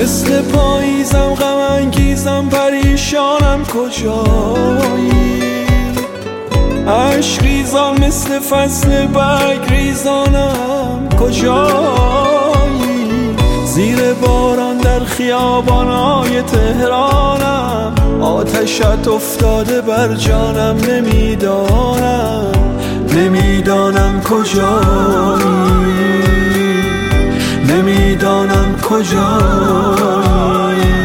مثل پاییزم غم انگیزم پریشانم کجایی؟ عشق ریزان مثل فصل برگ ریزانم کجایی؟ زیر باران در خیابانای تهرانم، آتشت افتاده بر جانم، نمیدانم کجایی، نمیدانم کجایی.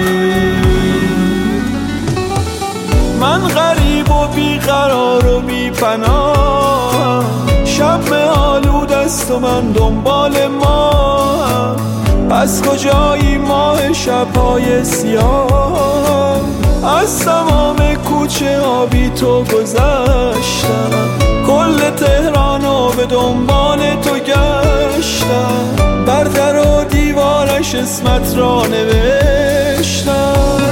من غریب و بیقرار و بی پناه، شب آلود است و من دنبال ماه. پس کجایی ماه شبهای سیاه؟ از تمام کوچه آبی تو گذشتم، کل تهرانو به دنبال تو گشتم، بر در و دیوارش اسمت را نوشتم.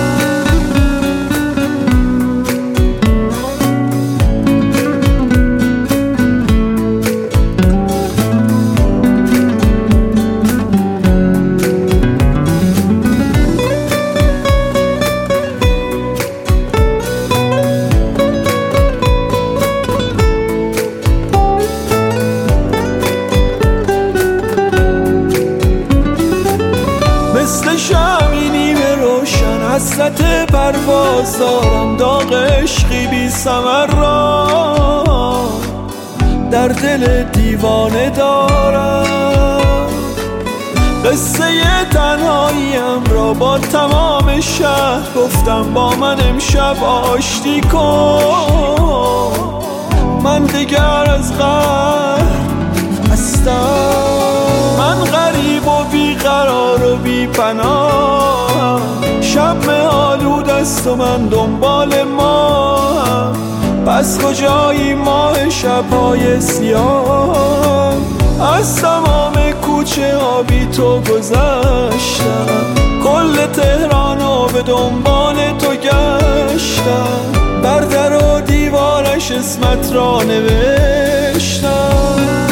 مثل شمعی نیمه روشن حسرت پرواز دارم، داغ عشقی بی ثمر را در دل دیوانه دارم. قصه تنهاییم را با تمام شهر گفتم، با من امشب آشتی کن، من دیگر از قهر هستم. من غریب و بیقرار و بی پناه، شب آلود است و من دنبال ماه. پس کجایی ماه شبهای سیاه؟ از تمام کوچه آبی تو گذشتم، کل تهرانو به دنبال تو گشتم، بر در و دیوارش اسمت را نوشتم.